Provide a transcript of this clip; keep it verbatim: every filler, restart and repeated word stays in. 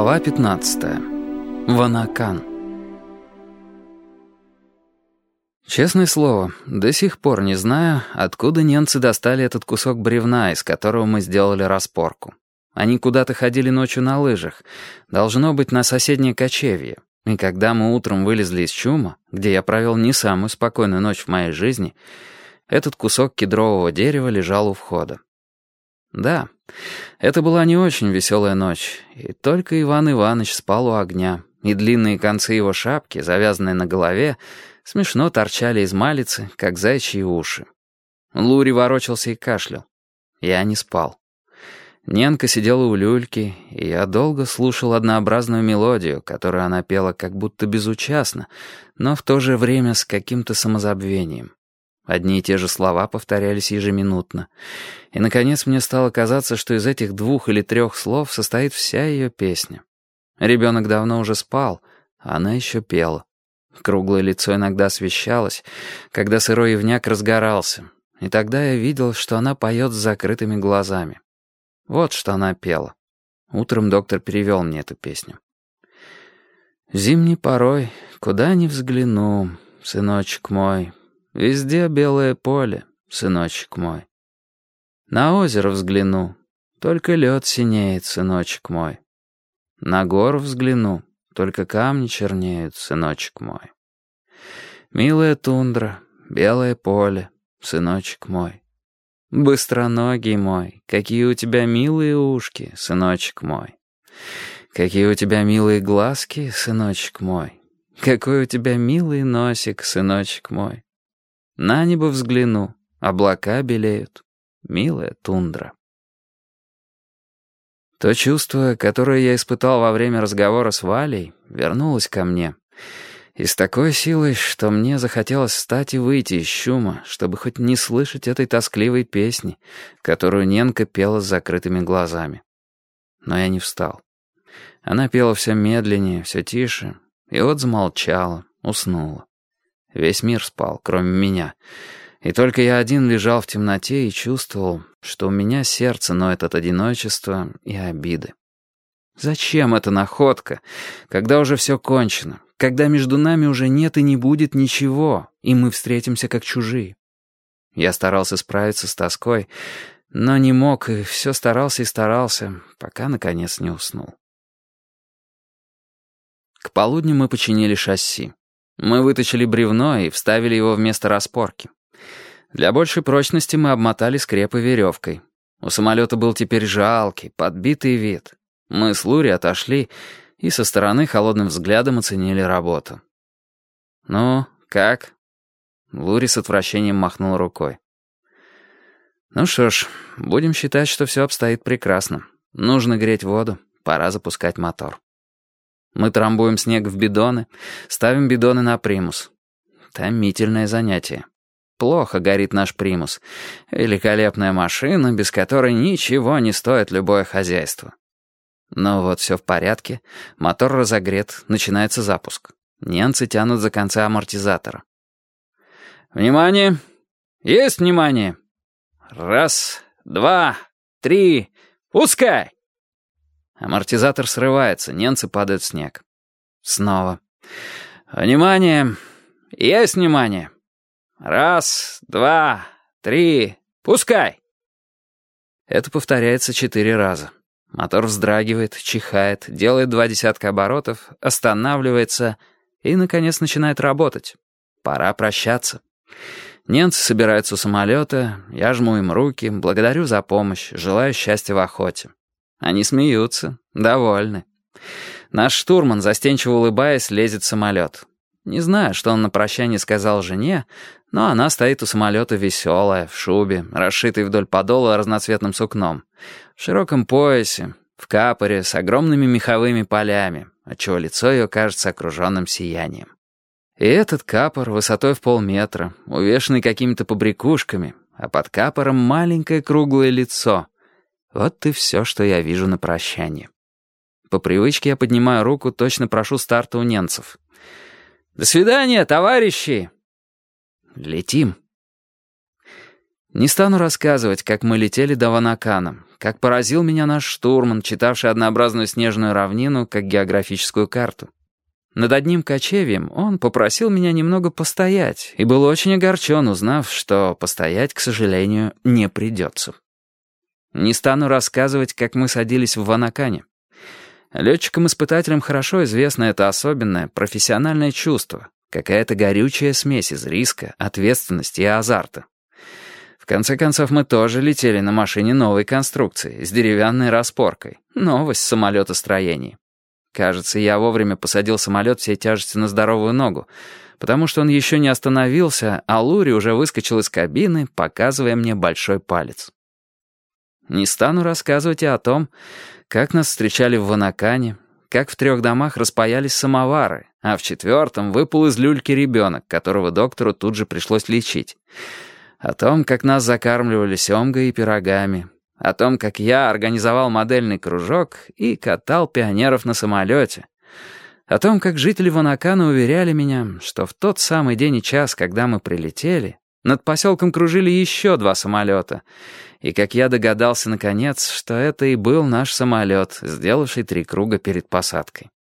Глава пятнадцатая. Ванакан. Честное слово, до сих пор не знаю, откуда немцы достали этот кусок бревна, из которого мы сделали распорку. Они куда-то ходили ночью на лыжах, должно быть, на соседнее кочевье. И когда мы утром вылезли из чума, где я провел не самую спокойную ночь в моей жизни, этот кусок кедрового дерева лежал у входа. Да, это была не очень веселая ночь, и только Иван Иванович спал у огня, и длинные концы его шапки, завязанные на голове, смешно торчали из малицы, как заячьи уши. Лури ворочался и кашлял. Я не спал. Ненка сидела у люльки, и я долго слушал однообразную мелодию, которую она пела как будто безучастно, но в то же время с каким-то самозабвением. Одни и те же слова повторялись ежеминутно. И, наконец, мне стало казаться, что из этих двух или трех слов состоит вся ее песня. Ребенок давно уже спал, а она еще пела. Круглое лицо иногда освещалось, когда сырой ивняк разгорался, и тогда я видел, что она поет с закрытыми глазами. Вот что она пела. Утром доктор перевел мне эту песню. «Зимней порой, куда ни взгляну, сыночек мой, везде белое поле, сыночек мой. На озеро взгляну, только лед синеет, сыночек мой. На гору взгляну, только камни чернеют, сыночек мой. Милая тундра, белое поле, сыночек мой. Быстроногий мой, какие у тебя милые ушки, сыночек мой. Какие у тебя милые глазки, сыночек мой. Какой у тебя милый носик, сыночек мой. На небо взгляну, облака белеют, милая тундра». То чувство, которое я испытал во время разговора с Валей, вернулось ко мне. И с такой силой, что мне захотелось встать и выйти из чума, чтобы хоть не слышать этой тоскливой песни, которую Ненка пела с закрытыми глазами. Но я не встал. Она пела все медленнее, все тише, и вот замолчала, уснула. Весь мир спал, кроме меня. И только я один лежал в темноте и чувствовал, что у меня сердце ноет от одиночества и обиды. Зачем эта находка, когда уже все кончено, когда между нами уже нет и не будет ничего, и мы встретимся как чужие? Я старался справиться с тоской, но не мог, и все старался и старался, пока, наконец, не уснул. К полудню мы починили шасси. Мы вытащили бревно и вставили его вместо распорки. Для большей прочности мы обмотали скрепы веревкой. У самолета был теперь жалкий, подбитый вид. Мы с Лури отошли и со стороны холодным взглядом оценили работу. «Ну, как?» Лури с отвращением махнул рукой. «Ну что ж, будем считать, что все обстоит прекрасно. Нужно греть воду, пора запускать мотор». Мы трамбуем снег в бидоны, ставим бидоны на примус. Томительное занятие. Плохо горит наш примус. Великолепная машина, без которой ничего не стоит любое хозяйство. Но вот все в порядке, мотор разогрет, начинается запуск. Немцы тянут за концы амортизатора. «Внимание! Есть внимание! Раз, два, три, пускай!» Амортизатор срывается, немцы падают в снег. Снова. «Внимание! Есть внимание! Раз, два, три, пускай!» Это повторяется четыре раза. Мотор вздрагивает, чихает, делает два десятка оборотов, останавливается и, наконец, начинает работать. Пора прощаться. Немцы собираются у самолета, я жму им руки, благодарю за помощь, желаю счастья в охоте. Они смеются, довольны. Наш штурман, застенчиво улыбаясь, лезет в самолет. Не знаю, что он на прощание сказал жене, но она стоит у самолета веселая, в шубе, расшитой вдоль подола разноцветным сукном, в широком поясе, в капоре с огромными меховыми полями, отчего лицо ее кажется окруженным сиянием. И этот капор высотой в полметра, увешанный какими-то побрякушками, а под капором маленькое круглое лицо. Вот и все, что я вижу на прощание. По привычке я поднимаю руку, точно прошу старта у немцев. «До свидания, товарищи!» Летим. Не стану рассказывать, как мы летели до Ванакана, как поразил меня наш штурман, читавший однообразную снежную равнину, как географическую карту. Над одним кочевьем он попросил меня немного постоять и был очень огорчен, узнав, что постоять, к сожалению, не придется. Не стану рассказывать, как мы садились в Ванакане. Летчикам-испытателям хорошо известно это особенное профессиональное чувство, какая-то горючая смесь из риска, ответственности и азарта. В конце концов, мы тоже летели на машине новой конструкции, с деревянной распоркой. Новость в самолетостроении. Кажется, я вовремя посадил самолет всей тяжестью на здоровую ногу, потому что он еще не остановился, а Лури уже выскочил из кабины, показывая мне большой палец. Не стану рассказывать и о том, как нас встречали в Ванакане, как в трех домах распаялись самовары, а в четвертом выпал из люльки ребенок, которого доктору тут же пришлось лечить. О том, как нас закармливали семгой и пирогами. О том, как я организовал модельный кружок и катал пионеров на самолете. О том, как жители Ванакана уверяли меня, что в тот самый день и час, когда мы прилетели, над поселком кружили еще два самолета. И как я догадался, наконец, что это и был наш самолет, сделавший три круга перед посадкой.